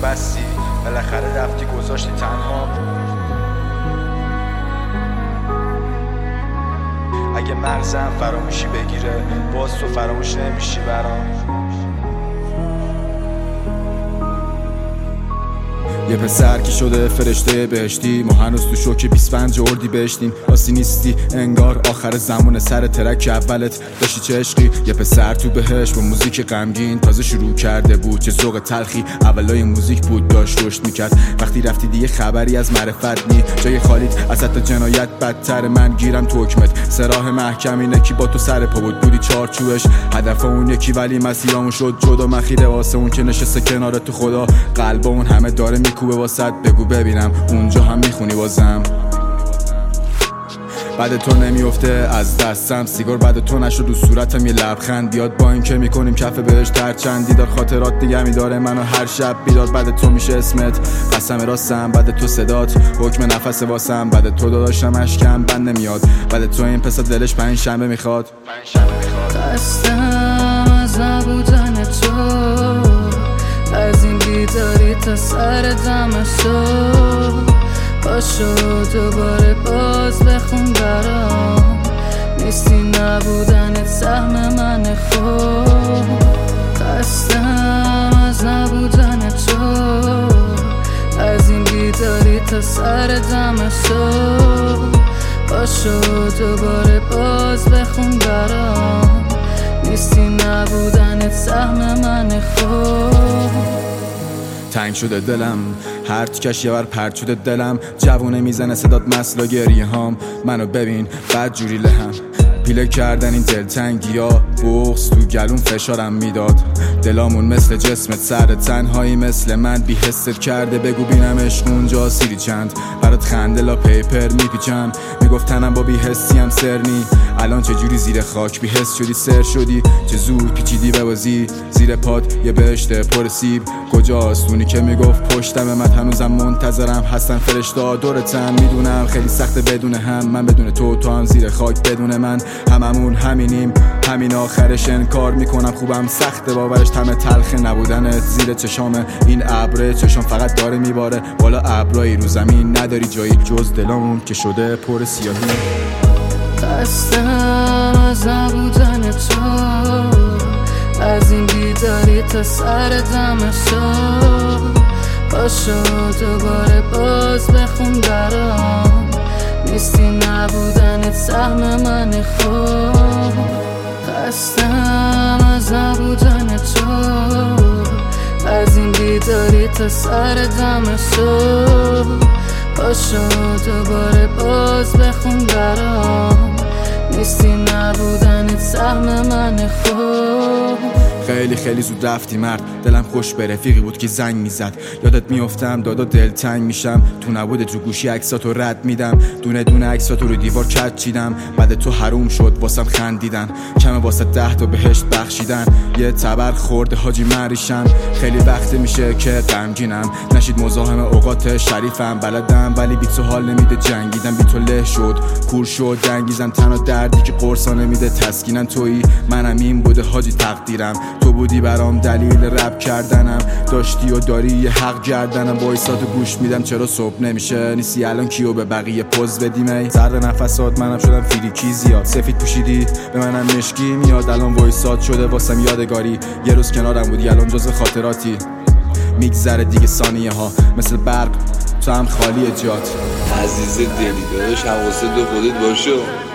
بستی، بالاخره رفتی گذاشتی تنها. اگه مغزم فراموشی بگیره باز تو فراموش نمیشی برام. یه پسر که شده فرشته بهشتی، ما هنوز تو شوک 25 اردی بهشتیم. راستی نیستی انگار آخر زمان سر ترک اولت داشتی چه عشقی. یه پسر تو بهش با موزیک غمگین تازه شروع کرده بود، چه ذوق تلخی اولای موزیک بود داشت رشد میکرد. وقتی رفتی دیگه خبری از معرفت نی، جای خالیت از حتی جنایت بدتر. من گیرم تو حکمت، سراح محکم اینه کی با تو سر پا بود، بودی چارچوبش هدف اون یکی ولی مسیرامون شد جدا. مخیره واسه اون که نشسته کنار تو خدا، قلب اون همه داره کوبه واسط. بگو ببینم اونجا هم میخونی بازم. بعد تو نمیفته از دستم سیگار، بعد تو نشد دو صورتم یه لبخند بیاد. با این که میکنیم کف بهش ترچند دیدار، خاطرات دیگه میداره منو هر شب بیدار. بعد تو میشه اسمت قسم راستم، بعد تو صدات حکم نفس واسم. بعد تو داداشم اشکم بند نمیاد، بعد تو این پسر دلش 5 شنبه میخواد. خستم از نبودن تو، از این بیداری تا سر دم صبح. پاشو دوباره باز بخون برام، نیستی نبودنت سهم من خوب. خستم از نبودن تو، از این بیداری تا سر دم صبح. پاشو دوباره باز بخون برام، نیستی نبودنت سهم من خوب. تنگ شده دلم هر تیکش یه بر پرت شده دلم. جوونه میزنه صدات مسلا گریه هام، منو ببین بد جوری لهم. پیله کردن این دلتنگی ها بغض تو گلون فشارم میداد. دلامون مثل جسمت سر تنهایی مثل من بی حست کرده. بگو بینم عشق اونجا سیری چند، برات خنده لا پیپر میپیچم. میگفتنم با بی حسی هم سرنی، الان چجوری زیر خاک بی حس شدی سر شدی. چه زود پیچیدی ببازی زیر پاد یه بهشت پر سیب. کجاست اونی که میگفت پشتم من هنوزم منتظرم. هستن فرشته دورتم، میدونم خیلی سخته بدون هم. من بدون تو هم زیر خاک بدون من. هممون همینیم، همین آخرش انکار میکنم. خوبم سخته باورش تمه تلخ نبودنت زیر چشامه. این ابره چشام فقط داره میباره بالا، ابرایی رو زمین نداری جایی جز دلامون که شده پر سیاهی. خستم از نبودن تو، از این بیداری تا سر دم صبح. پاشو دوباره باز بخون برام، نیستی نبودنت سهم من خوب. خستم از نبودن تو، از این بیداری تا سر دم صبح. پاشو دوباره باز بخون برام، نیستی نبودنت سهم من خوب. خیلی زود رفتی مرد، دلم خوش به رفیقی بود که زنگ میزد. یادت میافتم دادا دلتنگ میشم. تو نبودت رو گوشی عکساتو رد میدم، دونه دونه عکساتو رو دیوار کج چیدم. بعد تو حروم شد واسم خندیدن، کمه واسه 10 تا بهشت بخشیدن. یه تبر خورده حاجی مریشم، خیلی وقت میشه که غمگینم. نشید مزاحم اوقات شریفم، بلدم ولی بی تو حال نمیده. جنگیدم بی تو له شد کور شد دنگیزم. تنها دردی که قرصا نمیده تسکینم تویی. منم این بوده حاجی تقدیرم، تو بودی برام دلیل رپ کردنم. داشتی و داری یه حق گردنم. وایساتو گوش میدم چرا صبح نمیشه، نیستی الان کیو به بقیه پوز بدیم. ای سرد نفسات منم شدم فریکی زیاد. سفید پوشیدی به منم مشکی میاد. الان وایسات شده واسم یادگاری. یه روز کنارم بودی الان جز خاطراتی. میگذره دیگه ثانیه ها مثل برق، تو هم خالی جات. عزیز دلی داداش حواست به خودت باشه.